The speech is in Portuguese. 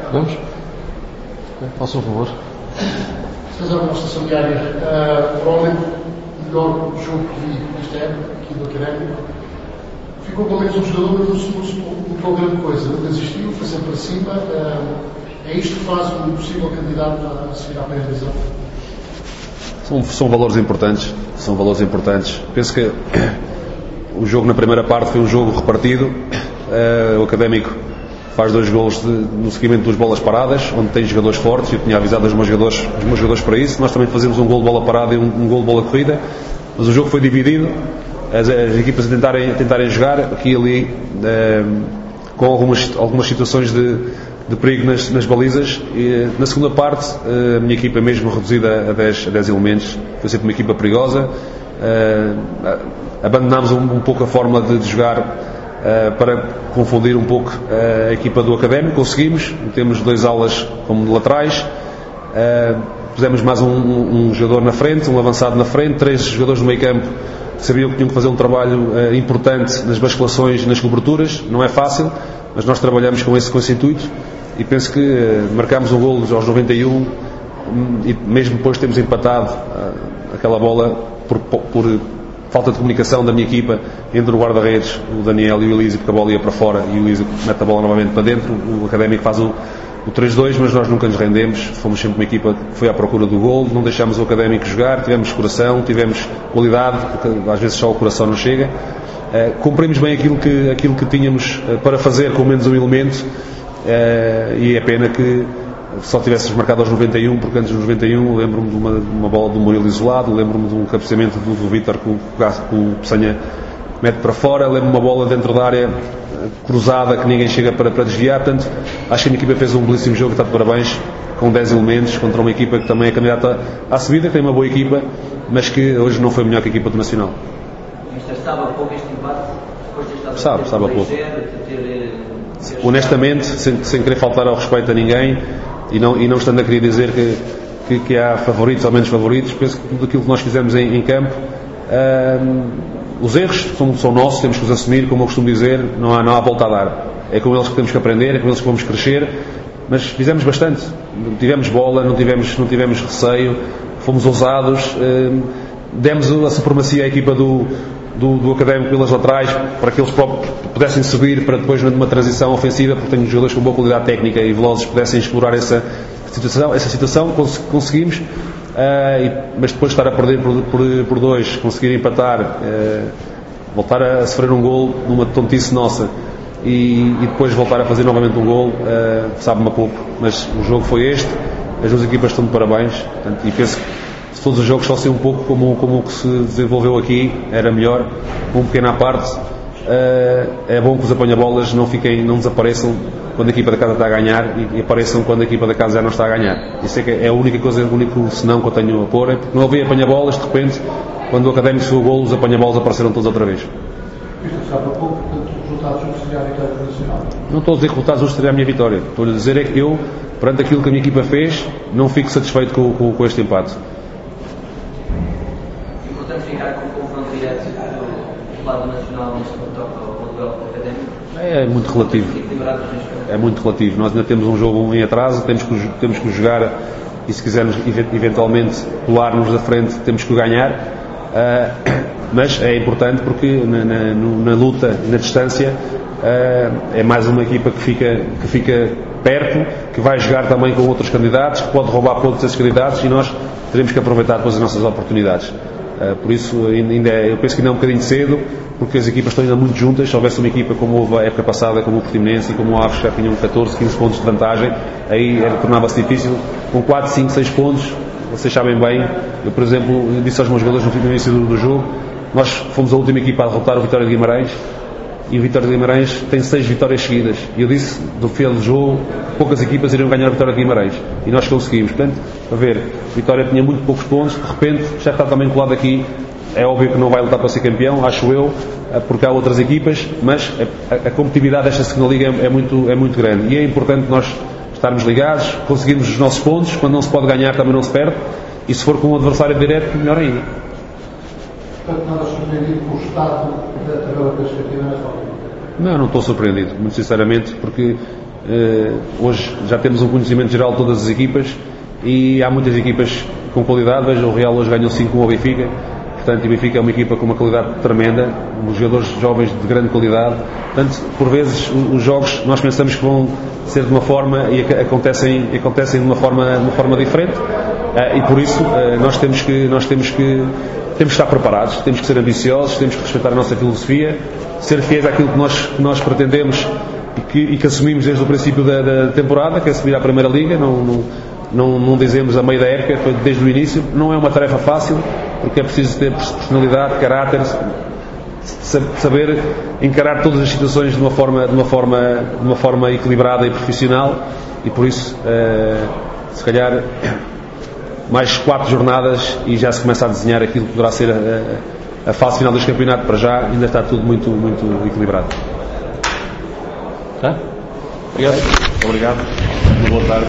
Vamos? Faça um favor. César, na estação diária, provavelmente o melhor jogo que vi nesta época, aqui do Académico, ficou com menos um jogador, mas não se lutou grande coisa, nunca desistiu, foi sempre para cima. É isto que faz um possível candidato a seguir à primeira divisão? São valores importantes, Penso que o jogo na primeira parte foi um jogo repartido. O Académico faz 2 golos no seguimento de 2 bolas paradas, onde tem jogadores fortes. Eu tinha avisado os meus jogadores para isso. Nós também fazemos um golo de bola parada e um golo de bola corrida, mas o jogo foi dividido, as equipas a tentarem jogar aqui e ali, com algumas situações de perigo nas balizas. E na segunda parte, a minha equipa, mesmo reduzida a 10 elementos, foi sempre uma equipa perigosa. Abandonámos um pouco a forma de jogar para confundir um pouco a equipa do Académico. Conseguimos, temos 2 alas como laterais, pusemos mais um jogador na frente, um avançado na frente, 3 jogadores no meio campo que sabiam que tinham que fazer um trabalho importante nas basculações e nas coberturas. Não é fácil, mas nós trabalhamos com esse intuito, e penso que marcámos um golo aos 91, e mesmo depois temos empatado aquela bola por falta de comunicação da minha equipa entre o guarda-redes, o Daniel, e o Elísio, porque a bola ia para fora e o Elísio mete a bola novamente para dentro. O Académico faz o 3-2, mas nós nunca nos rendemos, fomos sempre uma equipa que foi à procura do gol, não deixámos o Académico jogar, tivemos coração, tivemos qualidade, porque às vezes só o coração não chega. Cumprimos bem aquilo que tínhamos para fazer com menos um elemento, e é pena que só tivéssemos marcado aos 91, porque antes dos 91 lembro-me de uma bola do Murilo isolado, lembro-me de um cabeceamento do Vítor que o Peçanha mete para fora, lembro-me de uma bola dentro da área cruzada que ninguém chega para desviar. Portanto, acho que a minha equipa fez um belíssimo jogo, está de parabéns, com 10 elementos, contra uma equipa que também é candidata à subida, que tem uma boa equipa, mas que hoje não foi melhor que a equipa do Nacional. Sabe a pouco este empate? Sabe a pouco. Honestamente, sem querer faltar ao respeito a ninguém, e não estando a querer dizer que há favoritos ou menos favoritos, penso que tudo aquilo que nós fizemos em campo, os erros são nossos, temos que os assumir, como eu costumo dizer, não há volta a dar. É com eles que temos que aprender, é com eles que vamos crescer, mas fizemos bastante. Tivemos bola, não tivemos receio, fomos ousados, demos a supremacia à equipa do Académico pelas laterais, para que eles próprios pudessem subir, para depois, numa transição ofensiva, porque tenho jogadores com boa qualidade técnica e velozes, pudessem explorar essa situação. Conseguimos, mas depois de estar a perder por 2, conseguir empatar, voltar a sofrer um gol numa tontice nossa, e depois voltar a fazer novamente um gol, sabe-me a pouco, mas o jogo foi este. As 2 equipas estão de parabéns, portanto, e penso que se todos os jogos fossem um pouco como o que se desenvolveu aqui, era melhor, com uma pequena parte. É bom que os apanha-bolas não desapareçam quando a equipa da casa está a ganhar, e apareçam quando a equipa da casa já não está a ganhar. Isso é que é a única coisa, o único senão que eu tenho a pôr, porque não havia apanha-bolas, de repente, quando o Académico fez o golo, os apanha-bolas apareceram todos outra vez. Isto sabe a pouco, portanto, os resultados justos seria a vitória nacional? Não estou a dizer que resultados justos seria a minha vitória. Estou a dizer é que eu, perante aquilo que a minha equipa fez, não fico satisfeito com este empate. Ficar com o confronto direto do lado nacional neste que toca ao duelo Académico? É muito relativo. Nós ainda temos um jogo em atraso, temos que jogar, e se quisermos eventualmente colar-nos da frente, temos que ganhar. Mas é importante porque na luta, na distância, é mais uma equipa que fica perto, que vai jogar também com outros candidatos, que pode roubar pontos desses candidatos, e nós teremos que aproveitar depois as nossas oportunidades. Por isso, eu penso que ainda é um bocadinho cedo, porque as equipas estão ainda muito juntas. Se houvesse uma equipa como houve a época passada, como o Portimonense e como o Aves, que já tinham 14, 15 pontos de vantagem, aí tornava-se difícil. Com 4, 5, 6 pontos, vocês sabem bem, eu, por exemplo, disse aos meus jogadores no início do jogo, nós fomos a última equipa a derrotar o Vitória de Guimarães, e o Vitória de Guimarães tem 6 vitórias seguidas, e eu disse, do final do jogo, poucas equipas iriam ganhar a Vitória de Guimarães, e nós conseguimos. Portanto, a ver, a Vitória tinha muito poucos pontos, de repente já está também colado aqui. É óbvio que não vai lutar para ser campeão, acho eu, porque há outras equipas, mas a competitividade desta segunda liga é muito grande, e é importante nós estarmos ligados, conseguirmos os nossos pontos. Quando não se pode ganhar também não se perde, e se for com um adversário direto, melhor ainda. Portanto, nada surpreendido com o estado da tabela classificativa nesta altura? Não estou surpreendido, muito sinceramente, porque Hoje já temos um conhecimento geral de todas as equipas e há muitas equipas com qualidade. Veja, o Real hoje ganhou 5-1 ao Benfica. Portanto, o Benfica é uma equipa com uma qualidade tremenda, jogadores jovens de grande qualidade. Portanto, por vezes os jogos nós pensamos que vão ser de uma forma e acontecem de uma forma diferente, e por isso nós temos que estar preparados, temos que ser ambiciosos, temos que respeitar a nossa filosofia, ser fiéis àquilo que nós pretendemos e que assumimos desde o princípio da temporada, que é subir à Primeira Liga. Não dizemos a meio da época, foi desde o início. Não é uma tarefa fácil, porque é preciso ter personalidade, caráter, saber encarar todas as situações de uma forma equilibrada e profissional, e por isso se calhar mais 4 jornadas e já se começa a desenhar aquilo que poderá ser a fase final deste campeonato. Para já ainda está tudo muito, muito equilibrado. Tá? Obrigado. Boa tarde.